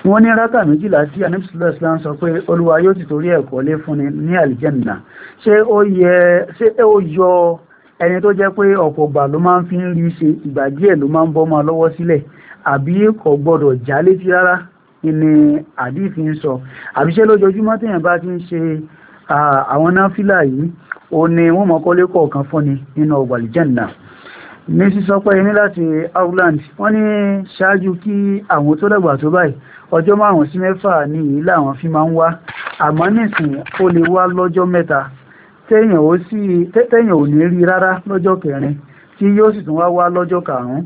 wọ́n ní rákà méjìlá tí Ànábì sallallahu alaihi wasallam sọ pé Olúwa yóò ti torí ẹ̀kọ́ lé fún ní àlìjẹ́nà ṣé ó yọ ẹni tó jẹ́ pé ọ̀pọ̀ ìgbà ló máa ń fi ń rí ṣe ìgbà díẹ̀ ló máa ń bọ́ máa lọ́wọ́ sílẹ̀ àbí kò gbọ́dọ̀ já létí rárá ni àdífi ń sọ àbí ṣé lójoojúmọ́ téèyàn bá ti ń ṣe àwọn náfìlà yìí ó ní wọ́n mọ̀ kọ́lé kọ̀ọ̀kan fún ni nínú ọgbà àlìjẹ́nà ní sísọ pé ní láti Auckland wọ́n ní ṣáájú kí àwọn tó dàgbà tó báyìí ọjọ́ 5 sí 6 ní ìlà àwọn fi máa ń wá àmọ́ nísìn ó lè wá lọ́jọ́ 3 téèyàn ò ní rí rárá lọ́jọ́ 4 tí yóò sì tún wá lọ́jọ́ 5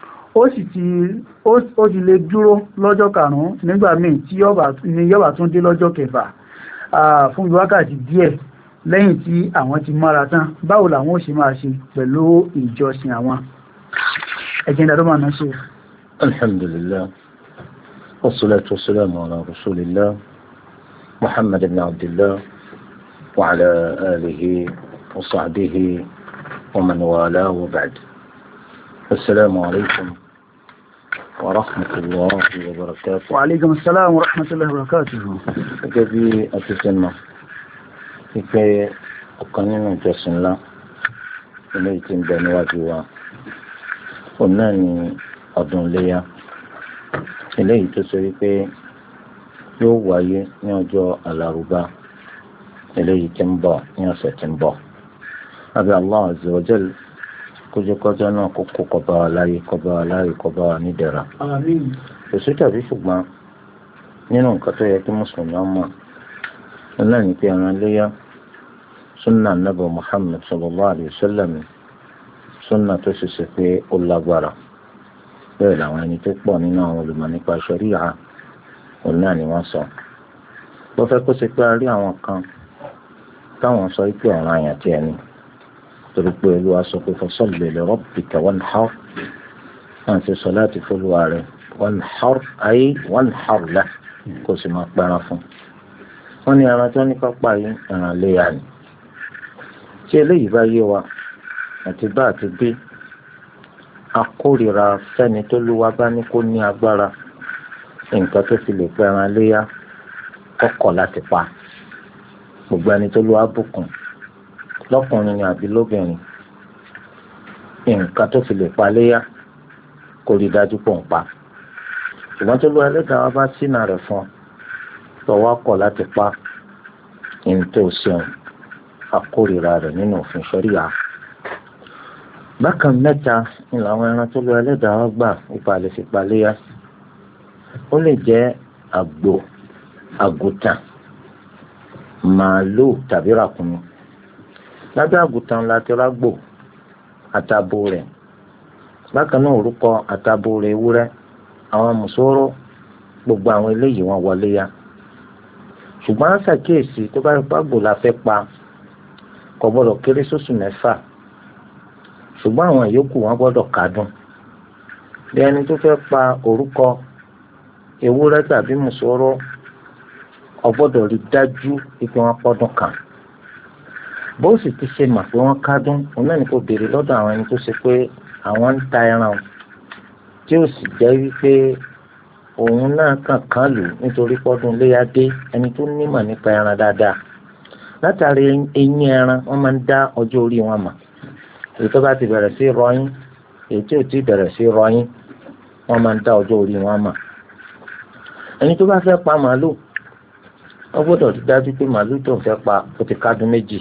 ó ti lè dúró lọ́jọ́ 5 nígbà míì tí yọ́bà tún dé lọ́jọ́ 6 fún wákàtí díẹ̀ lẹ́yìn tí àwọn ti mára tán báwo làwọn ò ṣe máa ṣe pẹ̀lú ìjọsìn àwọn ẹ̀jẹ̀ ìdádọ́ máa ná ṣe. Alhamdulillah wassalatu wassalamu ala rasulillah Muhammad ibn Abdillah wa ala alihi wa sahbihi wa man wala wa ba'd. Assalamu alaykum wa rahmatullahi wa barakatuh. Wa alaykum assalam wa rahmatullahi wa barakatuh. Gẹ́gẹ́ bí a ti sẹ́nu wípé ọ̀kan nínú ìjọsìn ńlá eléyìí tí ń bẹ níwájú wa òun náà ni ọdún iléyá eléyìí tó sọ wípé yóò wáyé ní ọjọ́ àlárúbá eléyìí tí ń bọ̀ ní ọ̀sẹ̀ tí ń bọ̀ àbí Allah azza wa jal kójúkọjọ́ náà kókó kọba wa láyé kọba wa nídẹ̀ra òsì tàbí ṣùgbọ́n nínú nǹkan tó yẹ kí mùsùlùmí ọmọ òun náà ni pé ẹran iléyá sunna nabi Muhammad sallallahu alayhi wa sallam sunna tó ṣe pé ó lágbára bẹ́ẹ̀ làwọn ẹni tó pọ̀ nínú àwọn olùmọ̀ nípa ṣẹ̀ríà òun náà ni wọ́n sọ bó fẹ́ kó ṣe pé a rí àwọn kan táwọn sọ pé ọ̀ràn àyàn tí ẹni torí pé Olúwa sọ pé fasalli li rabbika wanhar náà ti sọ láti fọlùwà rẹ̀ wanhar ayé wanhar lahu kó sì máa pẹ́ran fún wọ́n ní ẹran tó ní pápá yìí ẹran léyà ni tí eléyìí bá yé wa àti bá àti bí akórira fẹ́ni tó lúwa bá ní kó ní agbára nǹkan tó fi lè pẹ́ ẹran léyà kọ́kọ́ láti pa gbogbo ẹni tó lúwa bùkún lọ́kùnrin ni àbí lóbìnrin nǹkan tó fi lè pa léyà kó rí dájú pọ̀ ń pa ṣùgbọ́n tó lúwa ẹlẹ́dàá wa bá sínà rẹ̀ fún ọ tọwọ́ kọ̀ láti pa ìntò ṣeun akórira rẹ̀ nínú òfin ṣẹ́ríà. bákan mẹ́ta ni làwọn ẹran tó lọ ẹlẹ́dàá gbà ipa lè fi paléyà ó lè jẹ́ àgbò àgùtàn màálù tàbí ràkúnmí lábẹ́ àgùtàn láti rágbò àtàbò rẹ̀ bákan náà orúkọ àtàbò rẹ̀ ewúrẹ́ àwọn mùsòrò gbogbo àwọn eléyìí wọn wọlé yá ṣùgbọ́n a ṣàkíyèsí tó bá rí pàgbò la fẹ́ pa kò gbọ́dọ̀ kéré sóṣù 6 ṣùgbọ́n àwọn ìyókù wọn gbọ́dọ̀ kádùn bí ẹni tó fẹ́ pa orúkọ ewúrẹ́ tàbí mùsòrò ó gbọ́dọ̀ rí dájú pé wọ́n pọ́dún kan bó sì ti ṣe mà pé wọ́n kádùn òun náà ní kò béèrè lọ́dọ̀ àwọn ẹni tó ṣe pé àwọn ń ta ẹran tí ó sì jẹ́ wípé òun náà kàn lù nítorí pọ́dún léyà dé ẹni tó nímọ̀ nípa ẹran dáadáa látàrí eyín ẹran wọ́n máa ń dá ọjọ́ orí wọn mọ̀ èyí tó bá ti bẹ̀rẹ̀ sí rọyín èyí tí ò ti bẹ̀rẹ̀ sí rọyín wọ́n máa ń dá ọjọ́ orí wọn mọ̀ ẹni tó bá fẹ́ pa màálù ó gbọ́dọ̀ ti dájú pé màálù tó ń fẹ́ pa ó ti kádùn 2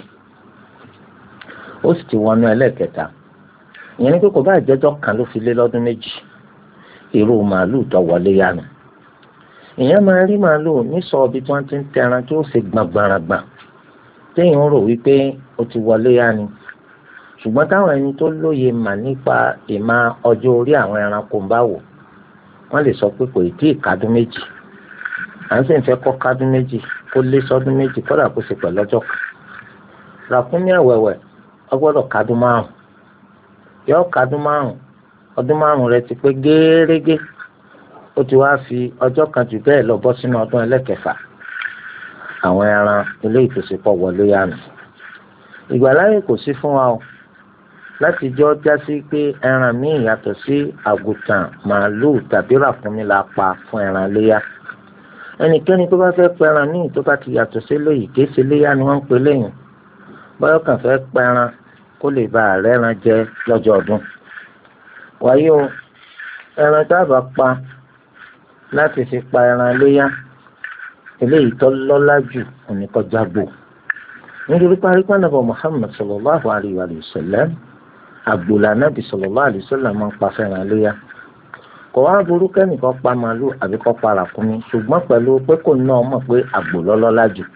ó sì ti wọnú ẹlẹ́ẹ̀kẹta ìyẹn ní pé kò bá ìjẹ́jọ́ kan ló fi lé lọ́dún 2 irú màálù tó wọlé yánu ìyẹn máa rí màálù ní sọ́ọ̀bì tí wọ́n ti ń tẹran tó ṣe gbàngbàràgbà téèyàn rò wípé ó ti wọlé yánu ṣùgbọ́n táwọn ẹni tó lóye mà nípa ìmọ̀ ọjọ́ orí àwọn ẹranko ń bá wò wọ́n lè sọ pé kò tí ì kádùn 2 à ń sì ń fẹ́ kọ́ kádùn 2 kó lé sọ́dún 2 kódà kó ṣe pẹ̀lú ọjọ́ kan ràkúnmí ẹ̀wẹ̀wẹ̀ ó gbọ́dọ̀ kádùn 5 yọ kádùn 5 ọdún 5 rẹ̀ ti pé gẹ́rẹ́gẹ́ ó ti wá fi ọjọ́ kan jù bẹ́ẹ̀ lọ bọ́ sínú ọdún ẹlẹ́kẹfà àwọn ẹran ilé ìtòsípọ̀ wọlé yánu ìgbàláyè kò sí fún wa o láti jọ jásí pé ẹran míì yàtọ̀ sí àgùtàn màálùú tàbí ràkúnmí la pa fún ẹran léyà ẹnikẹ́ni tó bá fẹ́ pẹran ní tó bá ti yàtọ̀ sí léyìí kìí ṣe léyà ni wọ́n ń pè léyìn báyọ̀ kàn fẹ́ pẹran kó lè bá àrẹ́ran jẹ lọ́jọ́ ọdún. wáyé o ẹran tá a bá pa láti fi pa ẹran léyà eléyìí tó lọ́lá jù òní kọjá gbò nítorí parí pàdánù Muhammad sallallahu alayhi wa sallam àgbòlá nàbì sallallahu alayhi wa sallam máa ń pa fẹ́ràn léyà kò wá burú kẹ́nìkan pa màálù àbí kọ́ pa ràkúnmí ṣùgbọ́n pẹ̀lú pé kò náà mọ̀ pé àgbò lọ́lọ́lá jù.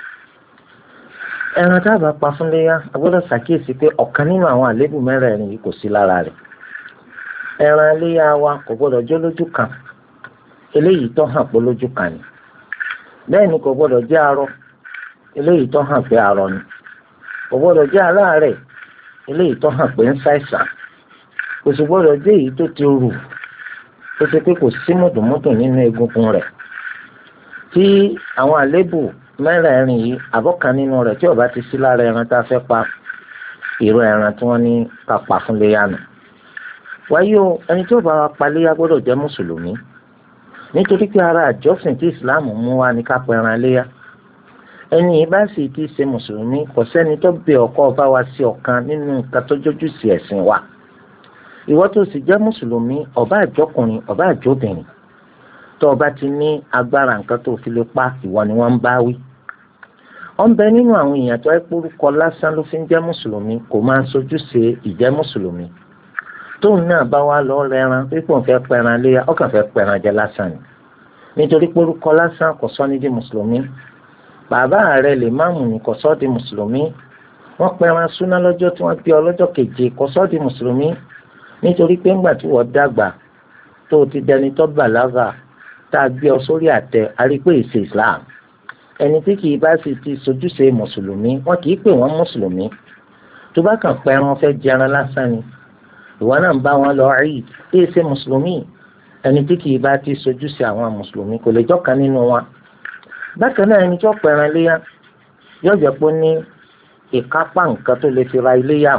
ẹran tá a bá pa fún léyà a gbọ́dọ̀ ṣàkíyèsí pé ọ̀kan nínú àwọn àléébù mẹ́rẹ̀ẹ̀rin yìí kò sí lára rẹ̀. ẹran léyà wa kò gbọ́dọ̀ jẹ́ lójú kan eléyìí tó hàn pé lójú kan ni bẹ́ẹ̀ ni kò gbọ́dọ̀ jẹ́ arọ eléyìí tó hàn pé arọ ni kò gbọ́dọ̀ jẹ́ aláàárẹ̀ eléyìí tó hàn pé ń ṣàìsàn kò sì gbọ́dọ̀ jẹ́ èyí tó ti rù tó ṣe pé kò sí mùtùmùtù nínú egungun rẹ̀ tí àwọn àléébù mẹ́rẹ̀ẹ̀rin yìí àbọ̀kan nínú rẹ̀ tí ó bá ti sí lára ẹran tá a fẹ́ pa ìró ẹran tí wọ́n ní ká pa fún léyà nù. wáyé o ẹni tí ó bá wa pa léyà gbọ́dọ̀ jẹ́ mùsùlùmí nítorí pé ara àjọsìn tí ìsìláàmù mú wá ní ká pa ẹran léyà ẹni yìí bá sì ti ṣe mùsùlùmí kò sẹ́ni tó bẹ ọkọ bá wa sí ọ̀kan nínú nǹkan tó jójú sí ẹ̀sìn wa ìwọ tó sì jẹ́ mùsùlùmí ọba àjọkùnrin ọba àjọbìnrin tó ọba ti ní agbára nǹkan tó fi lè pa ìwọ ni wọ́n ń bá wí. ó ń bẹ nínú àwọn èèyàn tó ẹ porúkọ lásán ló fi ń jẹ́ mùsùlùmí kò máa sojú ṣe ìjẹ́ mùsùlùmí tóun náà bá wá lọ rẹran pípọ̀ fẹ́ pẹran léyà ọkàn fẹ́ pẹran jẹ lásán ni nítorí porúkọ lásán kò sọ ní di mùsùlùmí bàbá rẹ̀ lè má mú ní kò sọ di mùsùlùmí wọ́n pẹran súná lọ́jọ́ tí wọ́n bí ọlọ́jọ́ keje kò sọ di mùsùlùmí nítorí pé ńgbà tí wọ́n dàgbà tó o ti dẹni tó bàlágà tá a gbé ọ sórí àtẹ arípé ìṣe Islam ẹni tí kì í bá sì ti sojúṣe mùsùlùmí wọn kì í pè wọ́n mùsùlùmí tó bá kàn pẹran fẹ́ jẹran lásán ni ìwọ náà ń bá wọn lọ Eid tí ìṣe mùsùlùmí ẹni tí kì í bá ti sojúṣe àwọn mùsùlùmí kò lè jọ́kan nínú wọn. bákan náà ẹni tó pẹran léyà yóò jẹ́ pé ó ní ìkápá nǹkan tó lè fi ra iléyà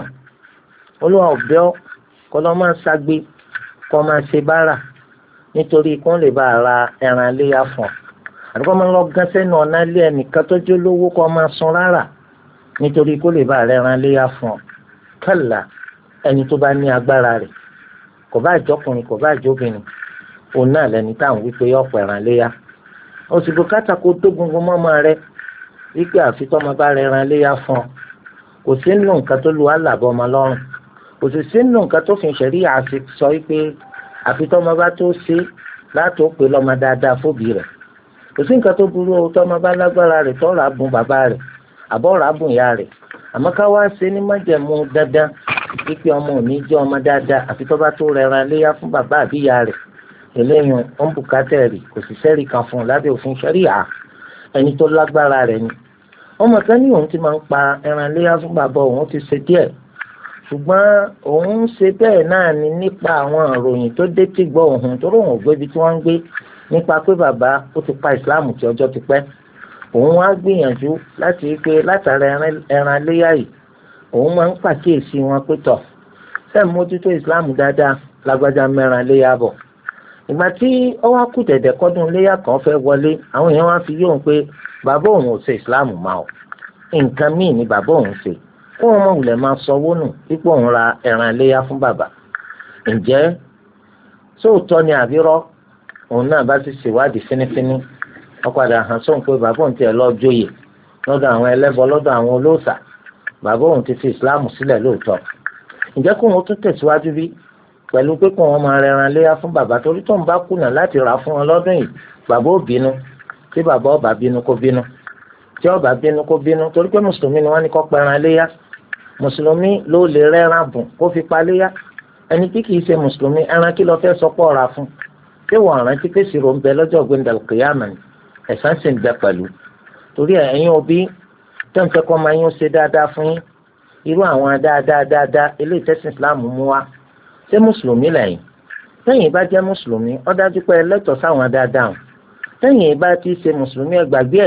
olúwa ọ̀bẹ kọ́ lọ́ máa ṣagbe kọ́ máa ṣe bára nítorí kó lè bá ara ẹran léyà fún ọ àdúgbò máa ń lọ gán sẹ́nu ọ̀nà ilé ẹnìkan tó jó lówó kọ́ máa sun rárá nítorí kó lè bá ara ẹran léyà fún ọ kálá ẹni tó bá ní agbára rẹ̀ kò bá àjọkùnrin kò bá àjọbìnrin òun náà lẹni táwọn wípé yọ pọ̀ ẹran léyà ó sì bùkátà kó tó gungun mọ́mọ́ rẹ wípé àfi tọ́mọ bá rẹ ẹran léyà fún ọ kò sí nínú nǹkan tó lu àlàbọ̀ ọmọ lọ́rùn kò sì sínú nǹkan tó fi ṣẹ̀rí àti sọ wípé àfi tọ́mọ bá tó ṣe láti ó pè lọ́mọ dáadáa fóbi rẹ̀ kò sí nǹkan tó burú o tọ́mọ bá lágbára rẹ̀ tọ́ rà bùn bàbá rẹ̀ àbọ̀ rà bùn ìyá rẹ̀ àmọ́ ká wá ṣe ní májẹ̀mú dandan wípé ọmọ ò ní jẹ́ ọmọ dáadáa àfi tọ́ bá tó rẹran léyà fún bàbá àbí ìyá rẹ̀ eléyìí ó ń bùkátà rí kò sì sẹ́rí kan fún un lábẹ́ òfin ṣẹ́ríà ẹni tó lágbára rẹ̀ ni ọmọ kan ní òun ti máa ń pa ẹran léyà fún bàbá òun ti ṣe díẹ̀ ṣùgbọ́n òun ń ṣe bẹ́ẹ̀ náà ni nípa àwọn ìròyìn tó dé tí gbọ́ òun tó rò wọ́n gbé ibi tí wọ́n ń gbé nípa pé bàbá ó ti pa ìsìláàmù tí ọjọ́ ti pẹ́ òun wá gbìyànjú láti rí pé látara ẹran léyà yìí òun máa ń pàkíyèsí wọn pé tọ̀ ṣé mójútó ìsìláàmù dáadáa lágbájá mẹ́ran léyà bọ̀ ìgbà tí ó wá kù dẹ̀dẹ̀ kọ́dún léyà kan fẹ́ wọlé àwọn èèyàn wá fi yóò pé bàbá òun ò ṣe ìsìláàmù máa ò nǹkan míì ni bàbá òun ṣe kó wọn mọ wulẹ̀ máa sanwó nù pípọ̀ ń ra ẹran iléyà fún bàbá ǹjẹ́ sóòótọ́ ni àbírọ́ òun náà bá ti ṣèwádìí fínífíní wọ́n padà hàn sóhun pé bàbá òun tiẹ̀ lọ́ọ́ jóyè lọ́dọ̀ àwọn ẹlẹ́bọ lọ́dọ̀ àwọn olóòṣà bàbá òun ti fi ìsìláàmù sílẹ̀ lóòótọ́ ǹjẹ́ kó wọn tún tẹ̀síwájú bí pẹ̀lú pé kó wọn máa rẹran iléyà fún bàbá torí tó ń bá kùnà láti rà fún wọn lọ́dún yìí bàbá ò bínú tí bàbá ọba bínú kó bínú tí ọba bínú kó bínú torí pé mùsùlùmí ni wọ́n ní kó pẹran iléyà mùsùlùmí ló lè rẹ́ran bùn kó fi paléyà ẹni tí kìí ṣe mùsùlùmí ẹran kí lọ fẹ́ sọpọ̀ ọ̀ra fún tí wọ́n rántí pé sírò ń bẹ lọ́jọ́ gbẹ̀ndàlùkìyàmà ẹ̀san sì ń bẹ pẹ̀lú torí ẹ̀yin òbí tó ń fẹ́ kọ́ máa yín ṣe dáadáa fún yín irú àwọn dáadáa eléyìí tẹ́sìn Islam mú wá ṣé mùsùlùmí lẹ́yìn tẹ́yìn bá jẹ́ mùsùlùmí ó dájú pé ẹlẹ́tọ̀ọ́ sáwọn dáadáa tẹ́yìn bá ti ṣe mùsùlùmí ẹ gbàgbé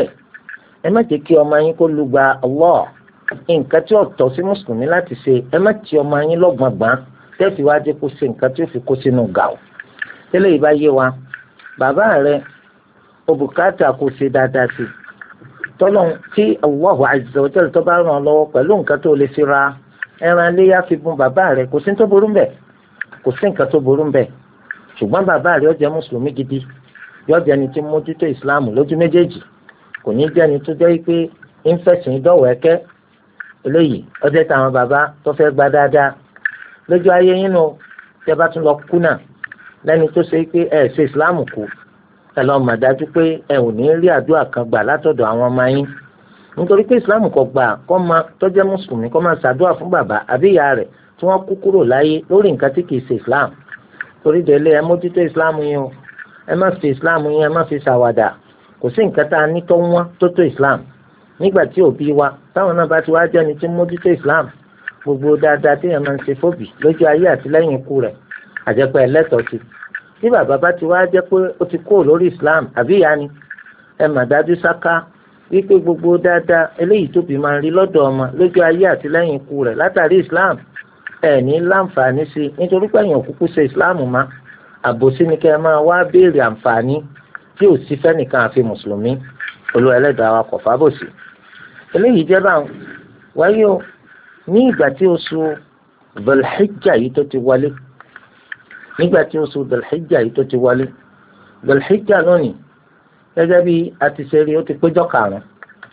ẹ má jẹ́ kí ọmọ yín kó lùgbà Allah nǹkan tí ó tọ́ sí mùsùlùmí láti ṣe ẹ má ti ọmọ yín lọ́gbọ̀ngbọ̀n tẹ́sí wá jẹ́ kó ṣe nǹkan tí ó fi kó sínú gàù tẹ́lẹ̀ yìí bá yé wa bàbá rẹ bùkátà kò ṣe dáadáa sí tọ́lọ́ tí Allahu azza wa jalla tó bá ràn ọ́ lọ́wọ́ pẹ̀lú nǹkan tó lè fi ra ẹran iléyá fi bùn bàbá rẹ̀ kò sí tó burú mbẹ̀ kò sí nǹkan tó burú mbẹ̀ ṣùgbọ́n bàbá rẹ̀ ó jẹ́ mùsùlùmí gidi yóò jẹ́ ẹni tí mójútó ìsìláàmù lójú méjèèjì kò ní jẹ́ ẹni tó jẹ́ pé ń fẹ̀sìn dọ̀wẹ́kẹ́ eléyìí ọjọ́ táwọn bàbá tó fẹ́ gba dáadáa lójú ayé yín nù tẹ́ bá tún lọ kùnà lẹ́ni tó ṣe pé ẹ ṣe ìsìláàmù kù ẹ lọ mà dájú pé ẹ ò ní rí àdúrà kan gbà látọ̀dọ̀ àwọn ọmọ yín nítorí pé ìsìláàmù kò gbà kọ́ máa tó jẹ́ mùsùlùmí kọ́ máa ṣàdúrà fún bàbá àbí ìyá rẹ̀ tí wọ́n kú kúrò láyé lórí nǹkan tí kìí ṣe ìsìláàmù torí délé ẹ mójútó ìsìláàmù yín o ẹ má fi ìsìláàmù yín ẹ má fi ṣàwàdà kò sí nǹkan tá a ní tó wọ́n tó tó ìsìláàmù nígbà tí òbí wa táwọn náà bá ti wá jẹ́ni tí mójútó ìsìláàmù gbogbo dáadáa tí èèyàn máa ń ṣe fóbì lójú ayé àti lẹ́yìn ikú rẹ̀ àjẹpẹ́ ẹlẹ́tọ̀ọ́ sí tí bàbá bá ti wá jẹ́ pé ó ti kó lórí islam àbí ìyá ni ẹ mà dájú sáká wípé gbogbo dáadáa eléyìí tóbi máa ń rí lọ́dọ̀ ọmọ lójú ayé àti lẹ́yìn ikú rẹ̀ látàrí islam ẹ ní láǹfààní sí nítorí pé èèyàn kúkú ṣe islam má àbòsí ni kẹ́ ẹ máa wá béèrè àǹfààní tí ò sí fẹ́nìkan àfi mùsùlùmí Olúwa ẹlẹ́dàá wa kò fábòsí eléyìí jẹ́ báwọn wáyé o ní ìgbà tí oṣù Dhul-Hijjah yìí tó ti wọlé nígbà tí oṣù Dhul-Hijjah yìí tó ti wọlé Dhul-Hijjah lónìí gẹ́gẹ́ bí a ti ṣe rí ó ti péjọ karùn-ún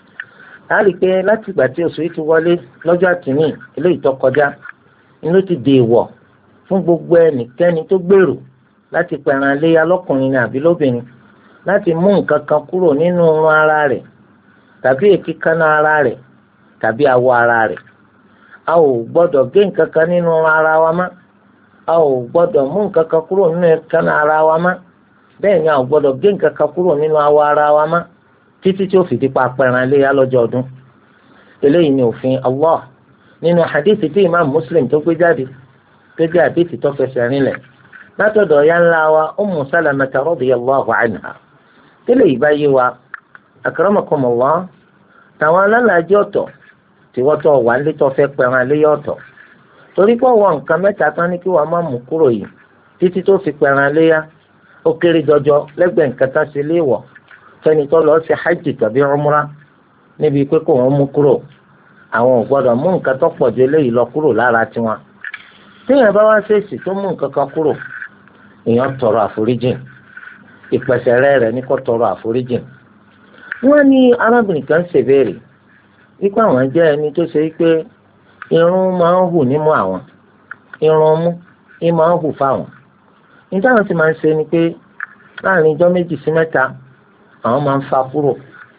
a rí i pé láti ìgbà tí oṣù yìí ti wọlé lọ́jọ́ àtìní eléyìí tó kọjá inú ti dèèwọ̀ fún gbogbo ẹnikẹ́ni tó gbèrò láti pẹ̀ràn léyà lọ́kùnrin àbí lóbìnrin láti mú nǹkan kan kúrò nínú irun ara rẹ̀ tàbí èékánná ara rẹ̀ tàbí awọ ara rẹ̀ a ò gbọ́dọ̀ gé nǹkan kan nínú ara wa mọ́ a ò gbọ́dọ̀ mú nǹkan kan kúrò nínú èékánná ara wa mọ́ bẹ́ẹ̀ ni a ò gbọ́dọ̀ gé nǹkan kan kúrò nínú awọ ara wa mọ́ títí tí ó fi di pa pẹ̀ràn léyà lọ́jọ́ ọdún eléyìí ni òfin Allah nínú hadith tí imam Muslim tó gbé jáde tó jẹ́ hadith tó fẹsẹ̀ rinlẹ̀ látọ̀dọ̀ ya ńlá wa Ummu Salamata radiyallahu anha tẹ́lẹ̀ ìbáyé wa akramakumullah táwọn alálàájì ọ̀tọ̀ tí wọ́n tọ̀ wà nílé tó fẹ́ pẹ̀ràn léyà ọ̀tọ̀ torí pé wọ́n nǹkan mẹ́ta tán ní kí wọ́n má mú kúrò yìí títí tó fi pẹ̀ràn léyà ó kéré jọjọ lẹ́gbẹ̀ẹ́ nǹkan tá ṣe léèwọ̀ fẹ́ni tó lọ ṣe hajj tàbí umrah níbi pé kò wọ́n mú kúrò àwọn ò gbọ́dọ̀ mú nǹkan tó pọ̀ ju eléyìí lọ kúrò lára tiwọn téèyàn bá wá ṣèèṣì tó mú nǹkan kan kúrò èèyàn tọrọ àforíjìn ìpẹ̀sẹ̀rẹ́ rẹ̀ ní kó tọrọ àforíjìn. wọ́n ní arábìnrin kan ṣèbéèrè wípé àwọn jẹ́ ẹni tó ṣe pé irun máa ń hù nímú àwọn irun mú ní máa ń hù fáwọn níta àwọn sì máa ń ṣe ni pé láàrin ijọ́ méjì sí mẹ́ta àwọn máa ń fa kúrò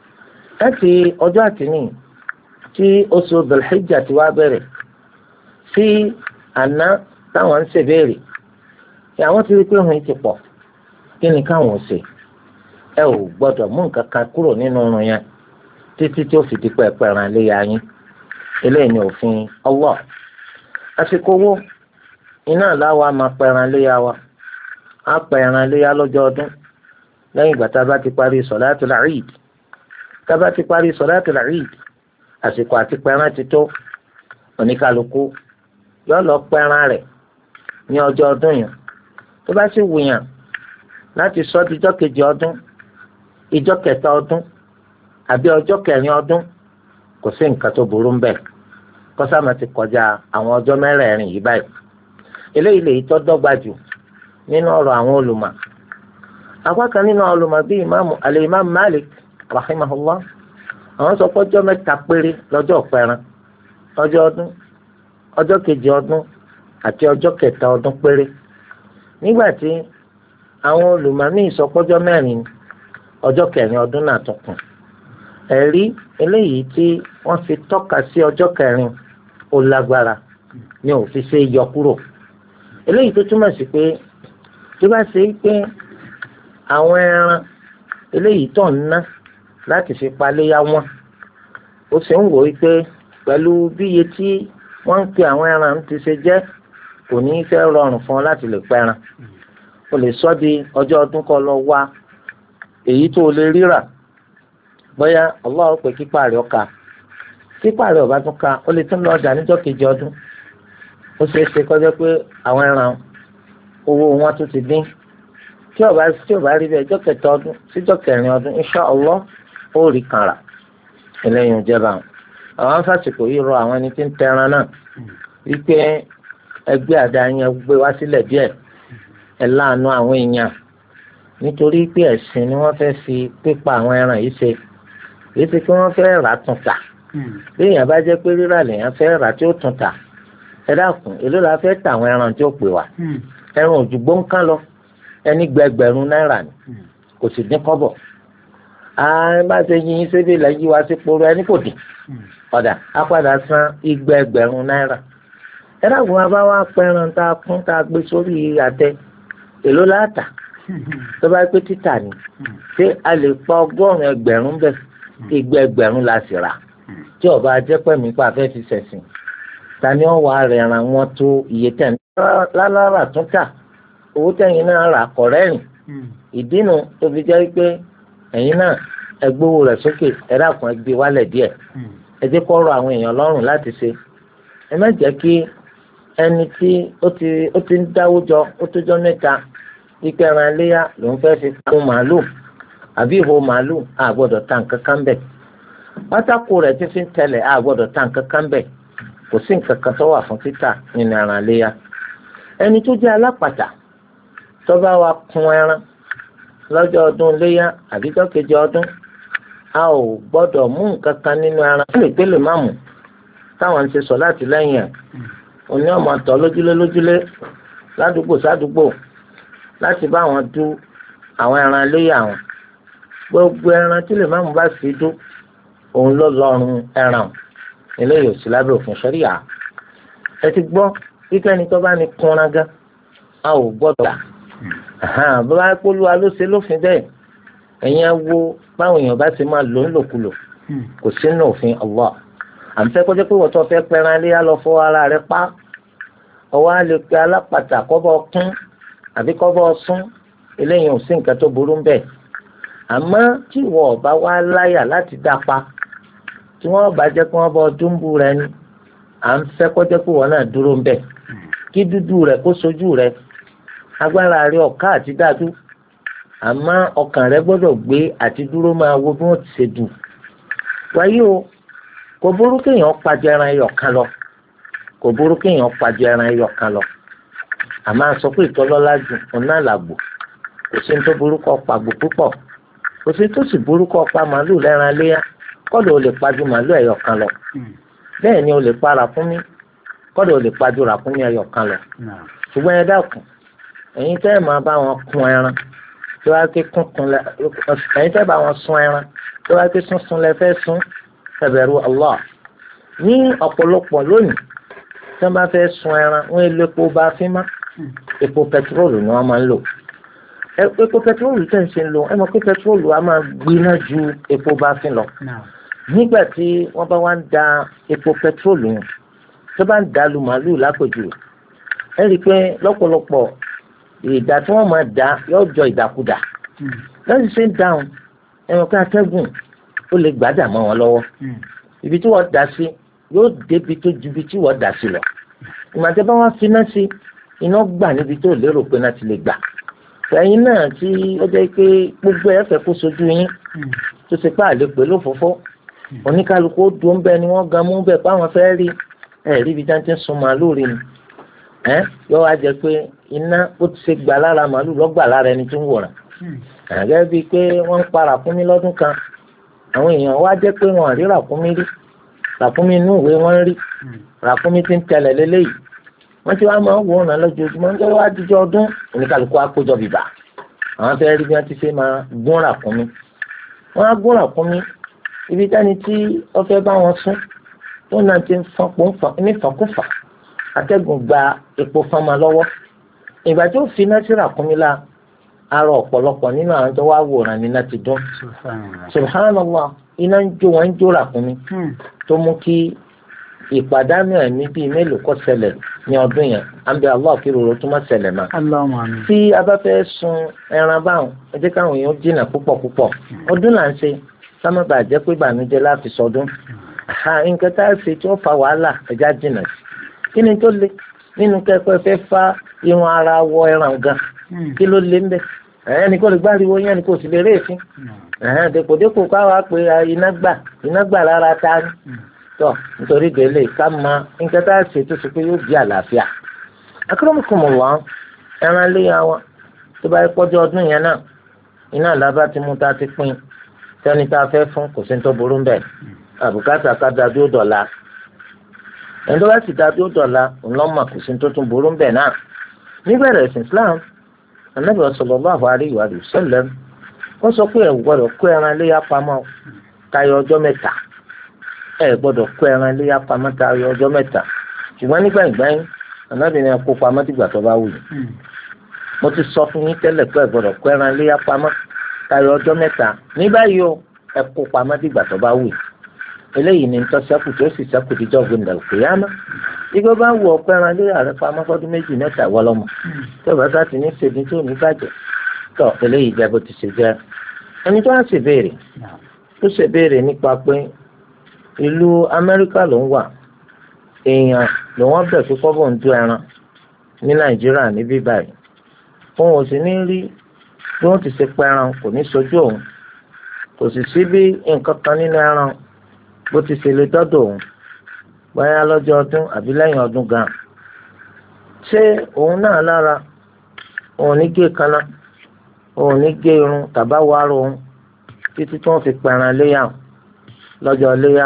láti ọjọ́ àtìní tí oṣù Dhul-Hijjah ti wá bẹ̀rẹ̀ sí àná táwọn ń ṣèbéèrè àwọn ti rí pé òun ti pọ̀ kí ni káwọn ò ṣe ẹ ò gbọ́dọ̀ mú nǹkan kan kúrò nínú irun yẹn títí tí ó fi di pẹ̀pẹ̀ràn léyà yín eléyìí ni òfin Allah àsìkò owó iná láwa máa pẹ̀ràn léyà wa á pẹ̀ràn léyà lọ́jọ́ ọdún lẹ́yìn ìgbà tá a bá ti parí Salatul Eid tá a bá ti parí Salatul Eid àsìkò àti pẹ̀ràn ti tó oníkálukú yóò lọ pẹ̀ràn rẹ̀ ní ọjọ́ ọdún yẹn tó bá sì wùyàn láti sọ di ọjọ́ kejì ọdún ìjọ́ kẹta ọdún àbí ọjọ́ kẹrin ọdún kò sí nǹkan tó burú ńbẹ̀ kọ́sàmà ti kọjá àwọn ọjọ́ mẹ́rẹ̀ẹ̀rin yìí báyìí eléyìí lèyí tó dọ́gba jù nínú ọ̀rọ̀ àwọn olùmọ̀ apá kan nínú àwọn olùmọ̀ bíi al-Imam Malik rahimahullah àwọn sọ pé ọjọ́ mẹ́ta péré lọ́jọ́ pẹran ọjọ́ ọdún ọjọ́ kejì ọdún àti ọjọ́ kẹta ọdún péré nígbà tí àwọn olùmọ̀mí sọ pé ọjọ́ mẹ́rin ọjọ́ kẹrin ọdún náà tún kù ẹ̀rí eléyìí tí wọ́n fi tọ́ka sí ọjọ́ kẹrin ó lágbára ní ó fi ṣe yọ kúrò eléyìí tó túmọ̀ sí pé tó bá ṣe pé àwọn ẹran eléyìí tó ń ná láti fi paléyà wọn ó sì ń wò ó pé pẹ̀lú bí iye tí wọ́n ń pe àwọn ẹran ti ṣe jẹ́ kò ní í fẹ́ rọrùn fún ọ láti lè pẹran o lè sọ di ọjọ́ ọdún kọ́ lọ wá èyí tó o lè ríra bóyá Allah pé kípa rẹ̀ ọ̀ka kípa rẹ̀ ọ̀bá tún ka ó lè tún lọ ọjà níjọ́ kejì ọdún ó ṣeé ṣe kọjá pé àwọn ẹran owó wọn tún ti dín tí ó bá rí bẹ́ẹ̀ ọjọ́ kẹta ọdún síjọ́ kẹrin ọdún inṣàlọ́ ó rí kan rà eléyìí ń jẹba àwọn fásitì yìí rọ àwọn ẹni tí ń tẹran náà wípé ẹgbẹ́ àdá yẹn gbé wá sílẹ̀ díẹ̀ ẹ láàánú àwọn èèyàn nítorí pé ẹ̀sìn ni wọ́n fẹ́ fi pípa àwọn ẹran yìí ṣe èyí ti kí wọ́n fẹ́ rà tún tà bí èèyàn bá jẹ́ pé rírà lèèyàn fẹ́ rà tí ó tún tà ẹ dákun èló la fẹ́ tà àwọn ẹran tí ó pè wá ẹran òjùgbó ń kán lọ ẹni gbẹgbẹ̀rún náírà ni kò sì dín kọ́bọ̀ bá ṣe yin ṣébí ilẹ̀ yí wa sí poro ẹni kò dín ọ̀dà á padà san ẹgbẹ̀rún náírà ẹ dákun wa bá wá pẹran tá a kún tá a gbé sórí àtẹ èló la tà tó bá pé títà ni ṣé a lè pa 100 ẹgbẹ̀rún bẹ́ẹ̀ ẹgbẹ̀rún la sì rà tí ọba ajẹ́pẹ̀mí pa fẹ́ fi ṣẹ̀sìn ta ni wọ́n wá rẹ̀ ran wọn tó iye tẹ̀ lálára tún tà owó tẹ̀yìn náà rà kọ̀rẹ́rìn ìdínú tó fi jẹ́ pé ẹ̀yin náà ẹgbówó rẹ̀ sókè ẹ dákun ẹ gbé wálẹ̀ díẹ̀ ẹ jẹ́ kó rọ̀ àwọn èèyàn lọ́rùn láti ṣe ẹ má jẹ́ kí ẹni tí ó ti ń dáwó jọ ó tó jọ mẹ́ta wípé ẹran iléyà ló ń fẹ́ fi kún màálù àbí ìhó màálù àgbọ̀dọ̀ ta nǹkan kan bẹ̀ pátákó rẹ̀ ti fi ń tẹ̀lẹ̀ àgbọ̀dọ̀ ta nǹkan kan bẹ̀ kò sí nǹkan kan tó wà fún títà nínú ẹran iléyà ẹni tó jẹ́ alápàtà tó bá wa kun ẹran lọ́jọ́ ọdún iléyà àbí tọ́kejì ọdún a ò gbọ́dọ̀ mú nǹkan kan nínú ẹran lè pélé má mú táwọn ń ṣe sọ láti lẹ́yìn ẹ̀ òní ọmọ tọ́ lójúlé ládùúgbò sádùúgbò láti bá wọn dú àwọn ẹran iléyà wọn gbogbo ẹran tí lè má mú bá sì dú òun ló lọ́rùn ẹran eléyìí ò sí lábẹ́ òfin ṣẹ́ríà ẹ ti gbọ́ kíkẹ́ ni tó bá ní kúnrangá a ò gbọ́dọ̀ bó bá polúwa ló ṣe lófin bẹ́ẹ̀ ẹ̀yin ẹ wo báwọn èèyàn bá ṣe máa lò ń lòkulò kò sínú òfin Allah àmì fẹ́ kọjá pé wọ́n tó fẹ́ pẹran ilé á lọ fọ ara rẹ̀ pa ọwọ́ á lè pe alápàtà kọ́bọ̀ kún àbí kọ́bọ̀ sún eléyìí ò sí nǹkan tó burú ń bẹ̀ àmọ́ tí ìwọ ọba wá láyà láti dápa tí wọ́n bá jẹ́ kí wọ́n bọ́ dúnbù rẹ ni à ń fẹ́ kọjá pé wọ́n náà dúró ń bẹ̀ kí dúdú rẹ̀ kó sojú rẹ̀ agbára rẹ̀ ọ̀ká àti dáadú àmọ́ ọkàn rẹ̀ gbọ́dọ̀ gbé àti dúró máa wo bí wọ́n ti ṣe dù wáyé o kò burú kéèyàn pàjọ ẹran ẹyọ kan lọ kò burú kéèyàn pàjọ ẹran ẹyọ kan lọ àmọ́ a sọ pé ìtọ́lọ́lá jù ọ̀nà àlàbò kò sí ní tó burú kọ́ pàgbò púpọ̀ kò sí tó sì burú kọ́ pa màálù lẹ́ran léyà kọ́dọ̀ o lè pàjọ màálù ẹyọ kan lọ bẹ́ẹ̀ ni o lè pa ràkúnmí kọ́dọ̀ o lè pàjọ ràkúnmí ẹyọ kan lọ ṣùgbọ́n ẹ dákun ẹ̀yin tẹ́ ẹ̀ máa bá wọn kun ẹran tí wàá ké kúnkún lẹ ẹ̀yin tẹ́ bá wọn sun ẹran tí wàá ké sunsun lẹ fẹ́ sun ẹ bẹ̀rù Allah ní ọ̀pọ̀lọpọ̀ lónìí tí wọ́n bá fẹ́ sun ẹran wọ́n èlò epo bá fi má epo pẹtiróòlù ni wọ́n máa ń lò epo pẹtiróòlù tẹ̀ ń ṣe ń lò ẹ mọ̀ pé pẹtiróòlù á máa gbiná ju epo bá fi lọ nígbà tí wọ́n bá wá ń da epo pẹtiróòlù yẹn tó bá ń da lu màálù lápèjù ẹ rí i pé lọ́pọ̀lọpọ̀ ìdá tí wọ́n máa dá yóò jọ ìdàkudà lọ́sí ṣe ń dáhùn ẹ̀wọ̀n pé atẹ́gùn ó lè gbádà mọ́ wọn lọ́wọ́ ibi tí wọ́n dá sí yóò débi tó ju ibi tí wọ́n dá sí lọ ìmọ̀tẹ́ bá wọ́n finá sí iná gbà níbi tó lérò pé náà ti lè gbà ẹ̀yin náà tí ó jẹ́ pé gbogbo ẹ̀ fẹ́ kó sojú yín tó ṣe pé àlè pé lófófó oníkálukú ó dùn bẹ́ẹ̀ ni wọ́n gan mú bẹ́ẹ̀ báwọn fẹ́ rí ẹ̀rí ibi tí wọ́n ti ń sun màálù rí ni yóò wá jẹ pé iná ó ti ṣe gbà lára màálù lọ́gbà lára ẹni tó ń wòrán gẹ́gẹ́ bíi pé wọ́n ń pa ràkúnmí lọ́dún kan àwọn èèyàn wá jẹ́ pé wọ́n rí ràkúnmí rí ràkúnmí inú ìwé wọ́n rí ràkúnmí tí ń tẹ̀lẹ̀ lélẹ́yìí wọ́n ti wá máa ń wòrán lójoojúmọ́ ń jẹ́ wá díjọ́ ọdún oníkàlùkù àkójọ bìbà àwọn fẹ́ẹ́ rí bí wọ́n ti ṣe máa gún ràkúnmí wọ́n á gún ràkúnmí ibi táni tí wọ́n fẹ́ bá wọn sún tó náà ti ń fọ́npọ̀ nífọ̀kúfà atẹ́gùn gba epo fọ́nmà lọ́wọ́ ìgbà tó fi iná sí ràkúnmí la arọ ọ̀pọ̀lọpọ̀ nínú àwọn tó wá wòran níná ti dún subhanallah iná ń jó wọn ń jó ràkúnmí tó mú kí ìpàdánù ẹ̀mí bíi mélòó kó ṣẹlẹ̀ ní ọdún yẹn àbí Allah kí rorò tó má ṣẹlẹ̀ máa tí a bá fẹ́ sun ẹran báwọn ẹ jẹ́ káwọn èèyàn jìnnà púpọ̀ ọdún là ń ṣe sámẹ́bà jẹ́ pé ìbànújẹ́ láti sọdún nǹkan tá a ṣe tí ó fa wàhálà ẹja jìnnà sí kí ni tó le nínú kẹ́kọ̀ọ́ fẹ́ fa irun ara wọ ẹran gan kí ló lé ń bẹ ẹni kò lè gbáriwo yẹn ni kò sì lè réèfín dèpòdépò káwa pé iná gbà lára ta ni tọ nítorí délé ká máa nǹkan tá a ṣe tó ṣe pé yóò bí àlàáfíà. akramakumullah ẹran léyà wa tó bá yẹ pọ́jọ́ ọdún yẹn náà iná làbá ti mú tá a ti pín sẹ́ni tá a fẹ́ fún kò sí ní tó burú bẹ́ẹ̀ àbùkátà ká da dúró dọ̀la ẹni tó bá sì da dúró dọ̀la ńlọ́mà kò sí ní tó tún burú bẹ́ẹ̀ náà. níbẹ̀rẹ̀ ẹ̀sìn Islam Ànábì sallallahu alaihi wa sallam wọ́n sọ pé ẹ gbọ́dọ̀ kó ẹran léyà pamọ́ tayọ ọjọ́ mẹ́ta ẹ gbọ́dọ̀ kó ẹran léyà pamọ́ tayọ ọjọ́ mẹ́ta ṣùgbọ́n nígbà ìgbàyìn Ànábì ní ẹ kó pamọ́ dìgbà tó bá wù yín. mo ti sọ fún yín tẹ́lẹ̀ pé ẹ gbọ́dọ̀ kó ẹran léyà pamọ́ tayọ ọjọ́ mẹ́ta ní báyìí o ẹ kó pamọ́ dìgbà tó bá wù yín. eléyìí ni tó ṣẹ́kù tó sì ṣẹ́kù díjọ́ gbẹ̀ndàlù kìyàmá igbó bá wù ọ̀pọ̀ ẹran léyà rẹ pamọ́ fọ́dún méjì mẹ́ta wọlọ́mọ tó bá sá ti ní ṣèdí tó ní bàjẹ́ tó eléyìí jẹ́ bó ti ṣe jẹ́. ẹni tó wá ṣèbéèrè tó ṣèbéèrè nípa pé ìlú Amẹ́ríkà ló ń wà èèyàn ló wọ́n bẹ̀ pé kọ́bọ̀ ń du ẹran ní Nàìjíríà níbí báyìí òun ò sì ní rí bí wọ́n ti ṣe pẹran kò ní sojú òun kò sì sí bí nǹkan kan nínú ẹran bó ti ṣe lè dọ́dọ̀ òun báyà lọ́jọ́ ọdún àbí lẹ́yìn ọdún gan. ṣé òun náà lára òun ní gé kaná òun ní gé irun tàbá wàárò òun títí tí wọ́n fi pẹran léyà lọ́jọ́ léyà.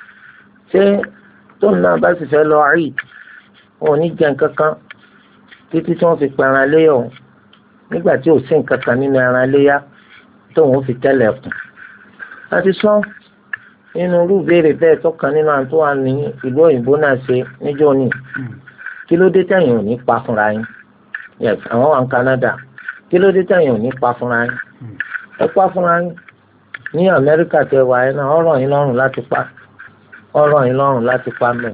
ṣé tóun náà bá sì fẹ́ lọ Eid òun ní jẹ nǹkan kan títí tí wọ́n fi pẹran léyà òun nígbà tí ò sí nǹkan kan nínú ẹran léyà tóun ó fi tẹ́lẹ̀ kù. láti sọ nínú irú ìbéèrè bẹ́ẹ̀ tọ́kan nínú àwọn tó wà ní ìlú òyìnbó náà ṣe níjọ́ ni kí ló dé tẹ̀yìn ò ní pa fúnra yín yes àwọn wà ní Canada kí ló dé tẹ̀yìn ò ní pa fúnra yín ẹ pa fúnra yín ní Amẹ́ríkà tẹ wà yín náà ọ̀rọ̀ yín lọ́rùn láti pa ọ̀rọ̀ yín lọ́rùn láti pa mẹ́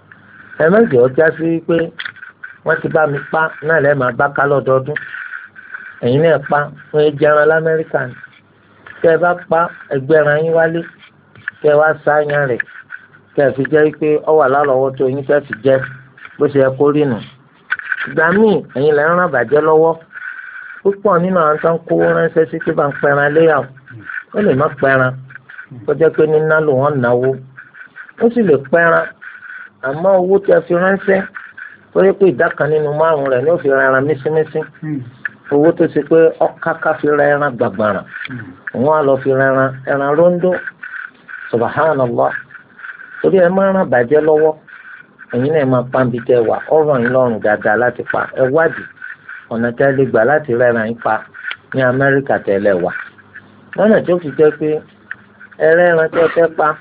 ẹ mẹ́jọ ọjà sí wípé wọ́n ti bá mi pa náà lẹ́ẹ̀ máa bá ká lọ́dọọdún ẹ̀yin náà pa wọ́n ẹ jẹran l'Amẹ́ríkà ni tẹ́ ẹ bá pa ẹgbẹ́ran yín wálé kẹ wá sáyàn rẹ kẹ fi jẹ́ pé ọ wà lálọ́wọ́ tó yín fẹ́ fi jẹ́ bó ṣe yẹ kó rí nù. ìgbà míì ẹ̀yin lẹ́ ń ràn bàjẹ́ lọ́wọ́ púpọ̀ nínú àwọn tó ń kówó ránṣẹ́ sí pé bá ń pẹran léyà ó lè má pẹran kó jẹ́ pé níná ló wọ́n náwó ó sì lè pẹran àmọ́ owó tí a fi ránṣẹ́ tó yẹ pé ìdá kan nínú márùn-ún rẹ̀ ni ó fi ra ẹran mísímísí owó tó ṣe pé ọ̀káká fi ra ẹran gbàgbàrà òun á lọ fi ra ẹran róńdó subhanallah torí ẹ máa ràn bàjẹ́ lọ́wọ́ ẹ̀yin náà máa pa níbi tẹ́ wà ọ̀rọ̀ yín lọ́rùn dáadáa láti pa ẹ wádìí ọ̀nà tẹ́ lè gbà láti rẹ́ran yín pa ní Amẹ́ríkà tẹ́lẹ̀ wà lọ́nà tó fi jẹ́ pé ẹ rẹ́ran tẹ́ fẹ́ pa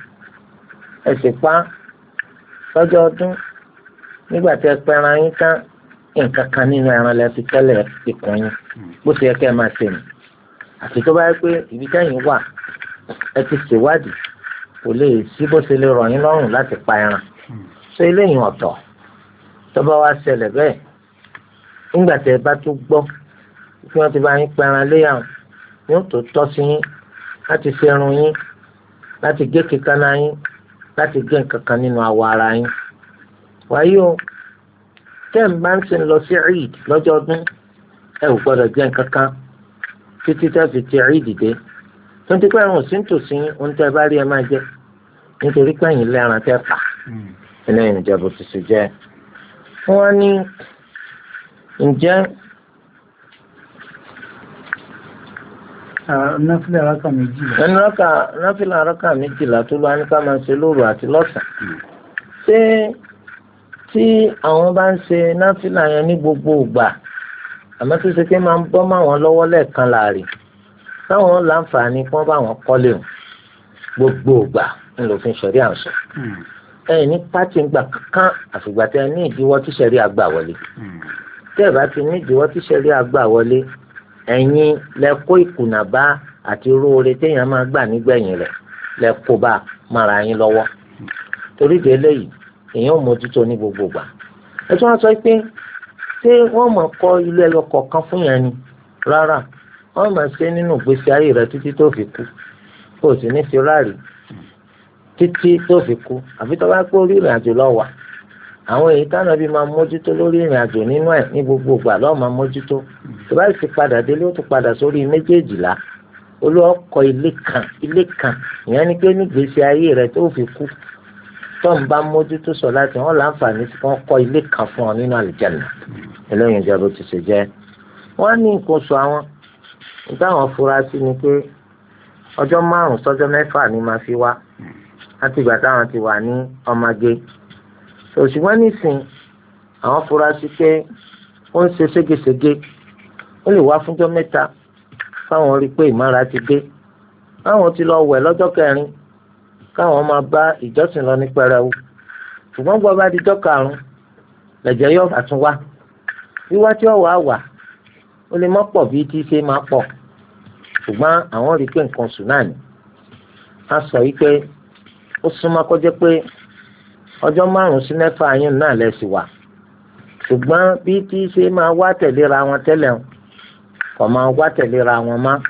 ẹ sì pa lọ́jọ́ ọdún nígbà tẹ́ pẹran yín tán nǹkan kan nínú ẹran lẹ fi tẹ́lẹ̀ ikùn yín bó ṣe yẹ kẹ́ ẹ máa ṣe nù àti tó bá yẹ pé ibi tẹ́yìn wà ẹ ti ṣèwádìí kò lè sí bó ṣe lè rọ̀ yín lọ́rùn láti pa ẹran ṣé eléyìí ọ̀tọ̀ tó bá wá ṣẹlẹ̀ bẹ́ẹ̀ nígbà tẹ́ ẹ bá tó gbọ́ kí wọ́n ti bá yín pa ẹran léyà yóò tó tọ́ sí yín láti ṣerun yín láti gé kíkaná yín láti gé nǹkan kan nínú awọ ara yín. wáyé o tẹ́ ẹ̀ bá ń sìn lọ sí Eid lọ́jọ́ ọdún ẹ ò gbọ́dọ̀ jẹ nǹkan kan títí tẹ́ fi ti Eid dé tó ń ti pẹ́ ẹ̀rùn sí nítòsí ohun tẹ́ bá rí ẹ máa jẹ nítorí pé ẹ̀yìn lẹ́ran tẹ́ pa ẹlẹ́yìn ìjẹ́bù ti ṣe jẹ́. wọ́n ní ǹjẹ́ náfìlà rákà méjìlá. ẹni náfìlà rákà méjìlá tó bá ní ká máa ṣe lóru àti lọ́sàn-án ṣé tí àwọn bá ń ṣe náfìlà yẹn ní gbogbo ìgbà àmọ́ tó ṣe pé máa ń bọ́ máwọn lọ́wọ́ lẹ́ẹ̀kan láàrin táwọn láǹfààní kí wọ́n bá wọn kọ́lé o gbogbo ìgbà ńlòfin ṣẹ̀rí àǹsọ̀ ẹ̀yìn ní pátì ńgbà kankan àfìgbà tẹ ní ìdíwọ́ tí ṣẹ̀rí àgbà wọlé tẹ́ ẹ̀ bá ti ní ìdíwọ́ tí ṣẹ̀rí àgbà wọlé ẹ̀yin lẹ kó ìkùnà bá àti róore téèyàn máa gbà nígbẹ̀yìn rẹ̀ lẹ kó bá mara yín lọ́wọ́ torí de eléyìí èèyàn ò mójútó ní gbogbo ìgbà ẹ tí wọ́n sọ pé ṣé wọ́n máa kọ́ ilé ẹyọ kọ̀ọ̀kan fún yẹn ni rárá wọ́n máa ṣe nínú ìgbésí ayé rẹ̀ títí tó fi kú kò sì ní fi ráàrí títí tó fi kú àfi tó bá pé orí ìrìn àjò lọ wà àwọn èyí táwọn ẹbí máa mójútó lórí ìrìn àjò nínú ẹ̀ ní gbogbo ìgbà lọ́ọ́ máa mójútó tó bá sì padà délé ó tún padà sórí méjèèjìlá olùọkọ ilé kan ìyẹn ni pé nígbèésí ayé rẹ tó fi kú tó ń bá mójútó sọ láti wọn láǹfààní tí wọn kọ́ ilé kan fún ọ nínú àlùjánnà eléyìí jẹ bó ti ṣe jẹ. wọn ní nǹkan oṣù àwọn nítawọn afurasí ni pé ọjọ́ 5 sọ́jọ́ 6 ni máa fi wá láti ìgbà táwọn ti wà ní ọmọge òṣùwọ́n nísìn àwọn afurasí pé ó ń ṣe ségesège ó lè wá fúnjọ́ 3 káwọn rí i pé ìmára ti dé káwọn ti lọ wẹ̀ lọ́jọ́ 4 káwọn máa bá ìjọsìn lọ ní pẹrẹwu ṣùgbọ́n gbọ́ bá di ọjọ́ 5 lẹ̀jẹ̀ yóò bá tún wá wíwá tí ó wà ó lè má pọ̀ bí tí ṣe máa pọ̀ ṣùgbọ́n àwọn rí i pé nǹkan sùn náà ni a sọ yìí pé ó súnmọ́ kó jẹ́ pé ọjọ́ 5 sí 6 yín náà lẹ́sì wà ṣùgbọ́n bí tí ṣe máa wá tẹ̀léra wọn tẹ́lẹ̀ kò máa wá tẹ̀léra wọn má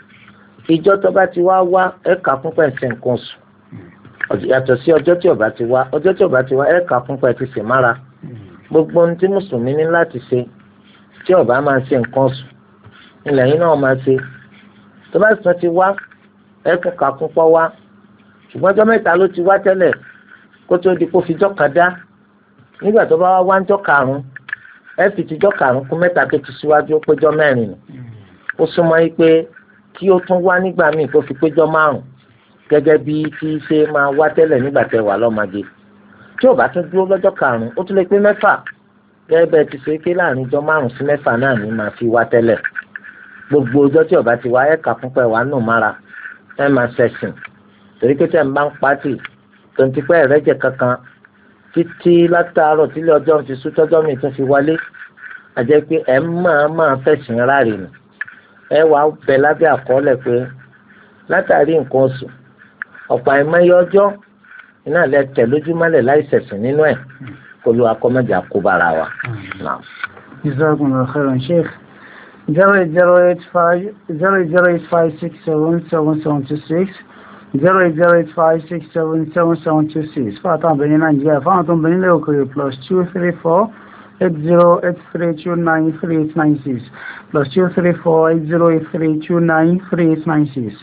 ìjọ tó bá ti wá ẹ̀ka fún pẹ̀sẹ̀ nǹkan sùn yàtọ̀ sí ọjọ́ tí ó bá ti wá ẹ̀ka fún pẹ̀sẹ̀ sì mára gbogbo ohun tí mùsùlùmí ní láti ṣe tí ó bá máa ṣe nǹkan sùn ilẹ̀ yín náà máa ṣe tó bá sùn ti wá ẹ̀ka fún pọ́ wá ṣùgbọ́n ọjọ́ 3 ló ti wá tẹ́lẹ̀ kó tó di kó fi jọ́ kan dá nígbà tó bá wá ń jọ́ 5 ẹ fi ti jọ́ 5 kún 3 tó ti síwájú ó péjọ́ 4 nù ó súnmọ́ yí pé kí ó tún wá nígbà míì kó fi péjọ́ 5 gẹ́gẹ́ bí tí ṣe máa wá tẹ́lẹ̀ nígbà tẹ́ wà lọ́mọdé tí ò bá tún dúró lọ́jọ́ 5 ó tún lè pé 6 gẹ́gẹ́ bẹ́ẹ̀ ti ṣe pé láàrin ọjọ́ 5 sí 6 náà ni máa fi wá tẹ́lẹ̀ gbogbo ọjọ́ tí ò bá ti wá ẹ̀ka fún pẹ̀ wá nù mára ẹ máa ṣẹ̀sìn torí pé tẹ̀ ń bá ń pátì tó ń ti pẹ́ ẹ̀rẹ́jẹ̀ kankan títí látàárọ̀ tílé ọjọ́ ti sún tọ́jọ́ mi tún fi wálé àjẹ́ pé ẹ máa fẹ̀sìn ráre nù ẹ wà bẹ lábẹ́ àkọọ́lẹ̀ pé látàrí nǹkan oṣù ọ̀pọ̀ àìmọye ọjọ́ iná lẹ tẹ̀ lójúmọ́lẹ̀ láì ṣẹ̀sìn nínú ẹ̀ kó ló akọ́mọ́jà kó bára wa. Jazakumullahu khairan Sheikh 08085677726 08085677726 fún àtàwọn obìnrin Nàìjíríà fáwọn tó ń bẹ nílẹ̀ òkèèrè +234 8083293896 +234 8083293896.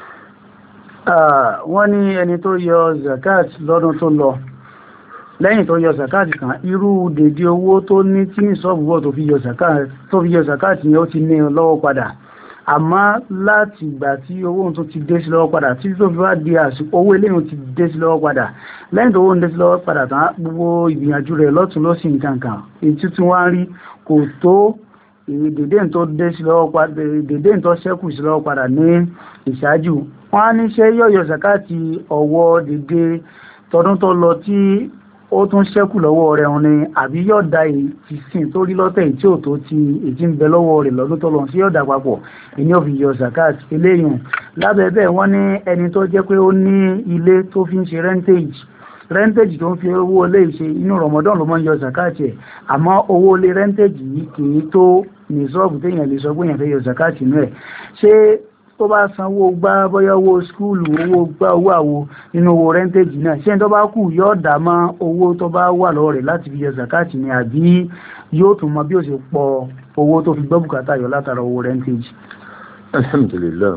Wọ́n ní ẹni tó yọ zakat lọ́dún tó lọ lẹ́yìn tó yọ zakat kan irú dèdè owó tó ní tí ní sọ́ọ̀bù tó fi yọ zakat ni ó ti ní lọ́wọ́ padà àmọ́ láti ìgbà tí owó tó ti dé sí lọ́wọ́ padà títí tó fi wá di àsìkò owó eléyìn ti dé sí lọ́wọ́ padà lẹ́yìn tó owó ń dé sí lọ́wọ́ padà tán gbogbo ìgbìyànjú rẹ̀ lọ́tún lọ́sìn nǹkan kan èyí tí wọ́n rí kò tó dèdè tó dé sí lọ́wọ́ padà dèdè tó ṣẹ́kù sí lọ́wọ́ padà ní ìṣáájú wọ́n á ní ṣe yọ̀yọ̀ zakati ọwọ́ dèdè tọdún tó lọ tí ó tún ṣẹ́kù lọ́wọ́ rẹ̀ wọn ni àbí yọ̀ọ̀dà ti sìn tó rí lọ́tẹ̀ tí ò tó ti èjì ń bẹ lọ́wọ́ rẹ̀ lọ́dún tó lọ sí yọ̀ọ̀dà papọ̀ èyí ò fi yọ zakat eléyìn lábẹ́ bẹ́ẹ̀ wọ́n ní ẹni tó jẹ́ pé ó ní ilé tó fi ń ṣe rentage tó ń fi owó ilé ìṣe inú Ramadan ló mọ́ ń yọ zakat ẹ̀ àmọ́ owó ilé rentage yìí kì í tó ní sọ́ọ̀bù téèyàn lè sọ pé èèyàn fẹ́ yọ zakat inú ẹ̀ ṣé tó bá sanwó gbá bóyá owó skúlù owó gbá owó àwo nínú owó rẹ́ńtẹ́jì náà ṣé tó bá kù yóò dá mọ́ owó tó bá wà lọ́wọ́ rẹ̀ láti fi yọ zakati ni àbí yóò tún mọ bí ó ṣe pọ̀ owó tó fi gbọ́ bùkátà yọ látara owó rẹ́ńtẹ́jì. alhamdulilayi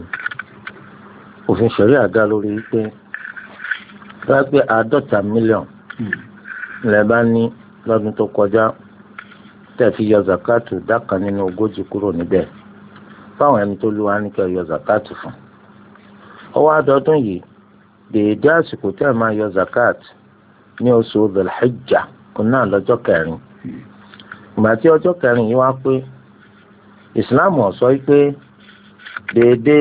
òfin ṣẹ̀ríà dá lórí pé wọ́n pé 50 mílíọ̀nù lẹ́ bá ní lọ́dún tó kọjá tẹ̀ fi yọ zakati ìdá kan nínú 40 kúrò níbẹ̀ fáwọn ẹni tó lúwa ní kẹ́ yọ zakat fún ọwọ́ àdọ́dún yìí dèédé àsìkò tẹ́ máa yọ zakat ní oṣù Dhul-Hijjah kò náà lọ́jọ́ 4 ìgbà tí ọjọ́ 4 yìí wá pé ìsìláàmù ó sọ pé dèédé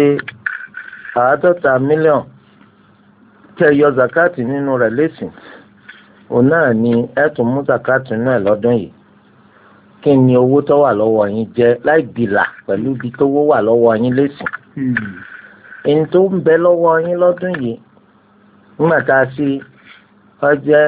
50 mílíọ̀nù tẹ́ yọ zakat nínú rẹ̀ lẹ́sìn òun náà ni ẹ tún mú zakat nínú ẹ̀ lọ́dún yìí kí ni owó tó wà lọ́wọ́ yín jẹ́ láì bìlà pẹ̀lú ibi tó wà lọ́wọ́ yín lẹ́sìn. èyí tó ń bẹ lọ́wọ́ yín lọ́dún yìí nígbà tá a sí ó jẹ́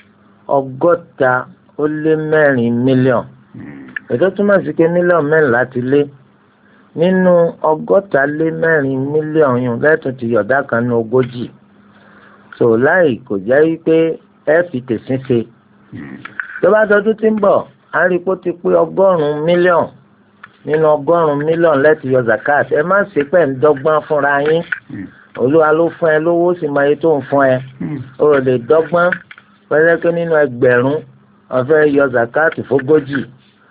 164 mílíọ̀nù. ètò túmọ̀ sí pé mílíọ̀nù 4 láti lé nínú 164 mílíọ̀nù yìí lẹ́tùn ti yọ̀dá kan ní 40. so láì kò jẹ́ wípé ẹ fi tẹ̀sín ṣe tó bá dọdún tí ń bọ̀ á rí i pé ó ti pé 100 mílíọ̀nù nínú 100 mílíọ̀nù lẹ́tì yọ zakat. Ẹ má ṣe pé ń dọ́gbọ́n fúnra yín. Olúwa ló fún ẹ lówó sì máa yẹ tó ń fún ẹ. O ò lè dọ́gbọ́n pẹ́lẹ́pẹ́ nínú 1000 ó fẹ́ yọ zakat fógójì.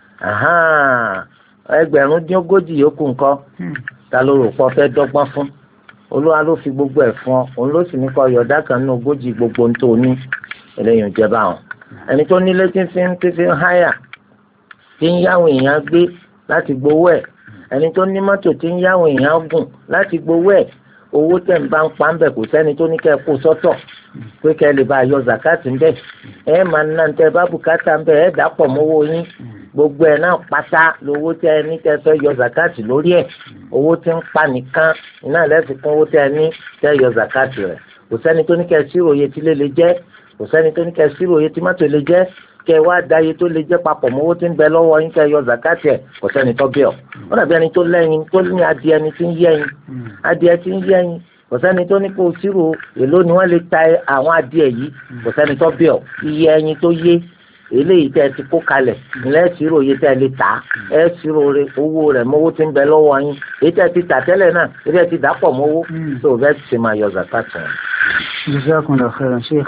1040 yòókù ńkọ́ ta ló rò pọ̀ fẹ́ dọ́gbọ́n fún. Olúwa ló fi gbogbo ẹ̀ fún ọ, òun ló sì ní kó yọ ìdá kan nínú 40 gbogbo ń tó ní. Eléyìí ń jẹ́ báwọn. Ẹni tó nílé tí ń háyà tí ń yáwó èèyàn gbé láti gbowó ẹ̀, ẹni tó ní mọ́tò tí ń yáwó èèyàn gùn láti gbowó ẹ̀, owó tẹ̀ ń bá ń pa ń bẹ̀ kò sẹ́ni tó ní kẹ́ kó sọ́tọ̀ pé kẹ́ lè bá yọ zakati ń bẹ̀. Ẹ máa ná tẹ bá bùkátà ń bẹ̀ ẹ dàpọ̀ mọ́wọ́ yín, gbogbo ẹ̀ náà pátá lówó tẹ ẹ ní tẹ fẹ́ yọ zakati lórí ẹ̀. Owó tí ń pa nìkan iná lẹ́sìn kún owó tẹ ẹ ní tẹ yọ zakati rẹ̀. Kò sẹ́ni tó ní kẹ́ sírò iye tí lè jẹ́, kò sẹ́ni tó ní kẹ́ sírò iye tí mọ́tò lè jẹ́, kẹ́ wá da iye tó lè jẹ́ papọ̀ mọ́ owó tí ń bẹ lọ́wọ́ yín kẹ́ yọ zakati ẹ̀. Kò sẹ́ni tó bẹ̀ ọ́. Ó dàbí ẹni tó lẹ́yìn tó ní adìẹ ni tí ń yẹ́yìn, adìẹ tí ń yẹ́yìn, kò sẹ́ni tó ní kó sírò èló ni wọ́n lè ta àwọn adìẹ yìí, kò sẹ́ni tó bẹ̀ ọ́. Iye ẹyin tó yé eléyìí tẹ́ ẹ ti kó kalẹ̀ nílẹ̀ sírò iye tẹ́ ẹ lè tà ẹ sírò owó rẹ̀ mọ́wó tí ń bẹ lọ́wọ́ yín, èyí tẹ́ ẹ ti tà tẹ́lẹ̀ náà èyí tẹ́ ẹ ti dàpọ̀ mọ́wó tó o fẹ́ ti máa yọ zakati wọn. Jazakumullahu khairan Sheikh.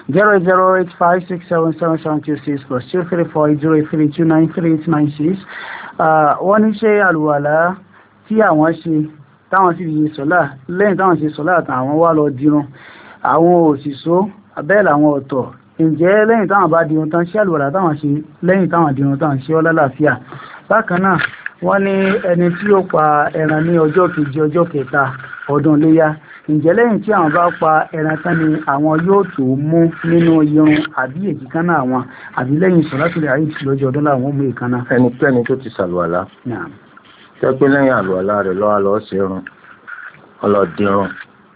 08085677726 plus 2348083293896. Wọ́n ní ṣé àlùwàlá tí àwọn ṣe táwọn sì yí sọ́lá lẹ́yìn táwọn ṣe sọ́lá àtàwọn wá lọ dirun àwọn òṣìṣó abẹ́ẹ̀lẹ̀ àwọn ọ̀tọ̀, ǹjẹ́ lẹ́yìn táwọn bá dirun tán ṣé àlùwàlá táwọn ṣe lẹ́yìn táwọn dirun tán ṣe ọlá láàfíà? Bákan náà wọ́n ní ẹni tí ó pa ẹran ní ọjọ́ kejì ọjọ́ kẹta ọdún léyá, ǹjẹ́ lẹ́yìn tí àwọn bá pa ẹran tán ni àwọn yóò tó mú nínú irun àbí èjìkánná àwọn, àbí lẹ́yìn sọ̀látùl Eid lọ́jọ́ ọdún làwọn mú èékánná? Ẹnikẹ́ni tó ti ṣàlùwàlá tẹ́ pé lẹ́yìn àlùwàlá rẹ̀ lọ́wọ́ ṣe ọlọ́dírun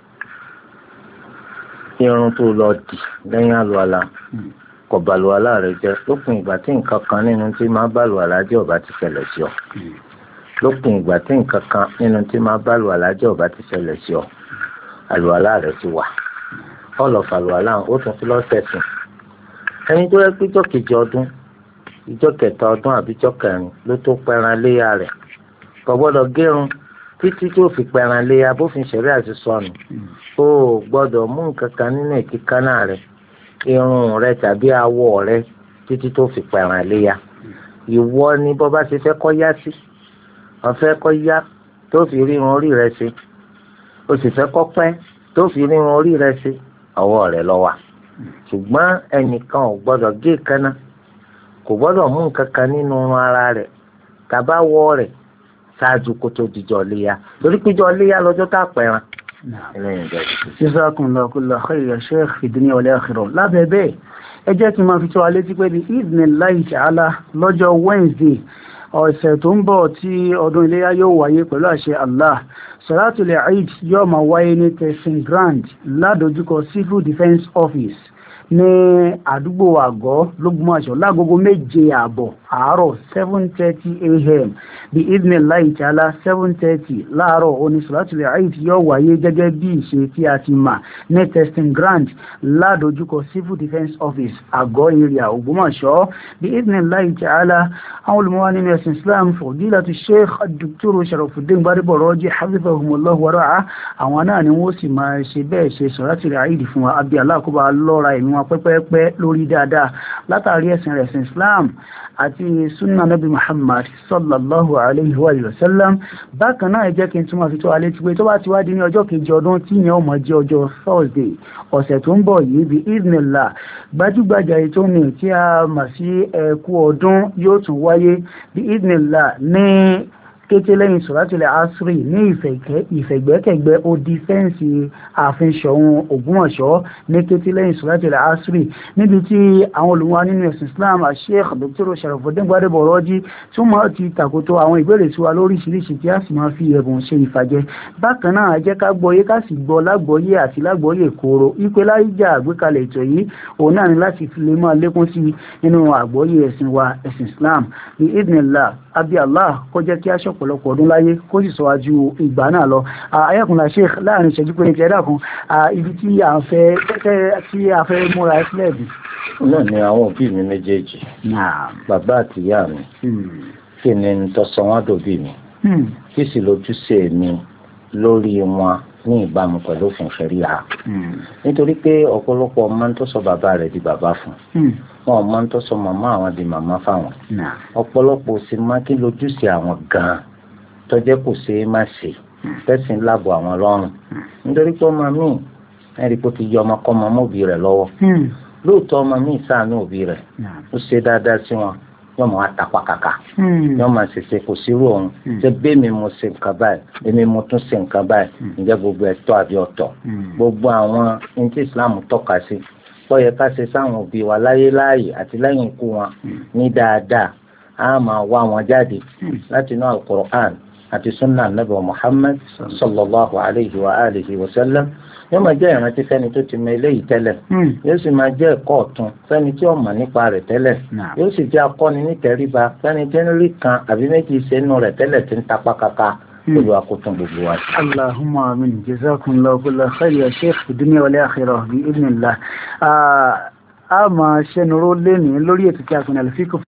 irun tó lọ dì lẹ́yìn àlùwàlá kò bà àlùwàlá rẹ̀ jẹ́ lópin ìgbà tí nǹkan kan nínú tí máa bá àlùwàlá jẹ́ ó bá ti ṣẹlẹ̀ sí ọ. Lópin ìgbà tí nǹkan kan nínú tí máa bá àlùwàlá jẹ́ ó bá ti ṣẹlẹ̀ sí ọ, àlùwàlá rẹ̀ ti wà. Ọlọ́fà àlùwàlá ó tún fi lọ́sẹ̀ sìn. Ẹni tó yẹ pé ìjọ́ kejì ọdún, ìjọ́ kẹta ọdún àbí ìjọ́ kẹrin ló tó pẹran léyà rẹ̀, kò gbọ́dọ̀ gérun títí tí ó fi pẹran léyà bófin ṣẹ̀rí àti sọnù. Ó gbọ́dọ̀ mú nǹkan kan nínú èékánná rẹ̀, irun rẹ̀ tàbí awọ rẹ̀ títí tó fi pẹran léyà. Ìwọ ni bó bá ṣe fẹ́ kó yá sí, ó fẹ́ kó yá tó fi rí irun orí rẹ̀ sí, ó sì fẹ́ kó pẹ́ tó fi rí irun orí rẹ̀ sí, ọwọ́ rẹ̀ ló wà. Ṣùgbọ́n ẹnìkan ò gbọ́dọ̀ gé èékánná, kò gbọ́dọ̀ mú nǹkan kan nínú ara rẹ̀ tàbáwọ̀ rẹ̀ ṣáájú kó tó dijọ́ léyà, torí péjọ léyà lọ́jọ́ tá a pẹran. Jazakumullahu khairan Sheikh fi dunya wal akhirah. Lábẹ́ bẹ́ẹ̀ ẹ jẹ́ kí n máa fi tó wa létí pé bí idhnillahi ta'ala lọ́jọ́ Wednesday ọ̀sẹ̀ tó ń bọ̀ tí ọdún iléyá yóò wáyé pẹ̀lú àṣẹ Allah, Salatul Eid yóò máa wáyé ní Tessin Grand ládojúkọ Civil Defence Office ní àdúgbò àgọ́ lógúnmọ̀ṣọ́ lágogo 7:30 àárọ̀ 7:30 a.m. bí idhnillahi ta'ala 7:30 láàárọ̀ oní Salatul Eid yóò wáyé gẹ́gẹ́ bí ìṣe tí a ti mà ní Testing Grand ládojúkọ Civil Defence Office àgọ́ area Ògbómọ̀ṣọ́ bí idhnillahi ta'ala. àwọn olùmọ̀wá nínú ẹ̀sìn Islam fadilatu Sheikh Dr. Sharafuddin Gbadebo Raji hafizahumullahu wa ra'ah, àwọn náà ni wọ́n sì máa ṣe bẹ́ẹ̀ ṣe Salatul Eid fún wa. Abi Allah kó bá lọ́ra ẹ̀mí wọn pẹ́pẹ́pẹ́ lórí dáadáa látàrí ẹ̀sìn rẹ̀ ẹ̀sìn Islam àti sunna nabi Muhammad sallallahu alayhi wa sallam. Bákan náà ẹ jẹ́ kí n túnmọ̀ fi tó alé ti pé tó bá ti wá di ní ọjọ́ kejì ọdún tí yẹn ó máa jẹ́ ọjọ́ Thursday ọ̀sẹ̀ tó ń bọ̀ yìí bí idhnillah gbajúgbajà ètò ní tí a mà sí ẹ̀kú ọdún yóò tún wáyé bí idhnillah ní kété lẹ́yìn Salatul Asri ní ìfẹ̀gbẹ́kẹ̀gbẹ́ odi fẹ́ǹsì ààfin Ṣọ̀ún Ògbómọ̀ṣọ́ ní kété lẹ́yìn Salatul Asri, níbi tí àwọn olùwà nínú ẹ̀sìn Islam Sheikh Dr. Sharafuddin Gbadebo Raji tún máa ti tàkótó àwọn ìbéèrè sí wa lóríṣiríṣi tí a sì máa fi ẹ̀bùn ṣe ìfàjẹ́. Bákan náà ẹ jẹ́ ká gbọ́yé ká sì gbọ́ lágbọ́yé àti lágbọ́yé kóró ipe láìjà àgbékalẹ̀ ètò yìí òun náà ni láti fi lè máa lékún sí nínú àgbọ́yé ẹ̀sìn wa ẹ̀sìn Islam bí idhnillah. Abi Allah kó jẹ́ kí a ṣọ̀pọ̀lọpọ̀ ọdún láyé kó sì sọ́wájú ìgbà náà lọ. Ayẹ́kùnlá Sheikh láàrin ìṣẹ́jú pé ní ti ẹ̀dá kan ibi tí a fẹ́ múra sílẹ̀ bí. náà ni àwọn òbí mi méjèèjì bàbá àti ìyá mi kí ni tó sọ wọ́n dòbí mi kí sì lójúṣe mi lórí wọn ní ìbámu pẹ̀lú òfin ṣẹ̀ríà nítorí pé ọ̀pọ̀lọpọ̀ máa ń tó sọ bàbá rẹ̀ di bàbá fún wọn máa ń tó sọ màmá àwọn di màmá fáwọn ọ̀pọ̀lọpọ̀ sì máa kí lójúṣe àwọn gan-an tó jẹ́ kò ṣeé má ṣe tẹ́sìn láàbò àwọn lọ́rùn nítorí pé ọmọ mi ẹ̀rí pé ó ti yọ ọmọkọ́mọ mọ́ òbí rẹ̀ lọ́wọ́ lóòótọ́ ọmọ mi ṣàánú òbí rẹ̀ ó ṣe dáadáa sí wọn yóò máa tapá kàkà yóò máa ṣèṣe kò sírú òun ṣe bẹ́ẹ̀ mi mo ṣe nǹkan báyìí èmi mo tún ṣe nǹkan báyìí ǹjẹ́ gbogbo ẹ̀ tọ́ àbí ọ̀tọ̀ gbogbo àwọn ní tí Islam tọ́ka sí bọ́yẹ ká ṣe sáwọn òbí wa láyé láàyè àti lẹ́yìn ikú wọn ní dáadáa á máa wá wọn jáde láti inú Al-Qur'an àti sunna Nabi Muhammad sallallahu alayhi wa alihi wa sallam yóò máa jẹ́ ìrántí fẹ́ni tó ti mọ eléyìí tẹ́lẹ̀ yóò sì máa jẹ́ ẹ̀kọ́ ọ̀tun fẹ́ni tí ó mọ̀ nípa rẹ̀ tẹ́lẹ̀ yóò sì jẹ́ akọ́ni nítẹríba fẹ́ni tí ń rí kan àbí méjì sẹ́nu rẹ̀ tẹ́lẹ̀ tí ń tapá kaka pẹ̀lú akótún gbogbo wa. Allahumma amin jazakumullahu kulla khair ya sheikh fi dunya wal akhirah bi idhnillah. A máa ṣẹnuró lẹ́ni lórí ètò tí a kùnà lè fi kò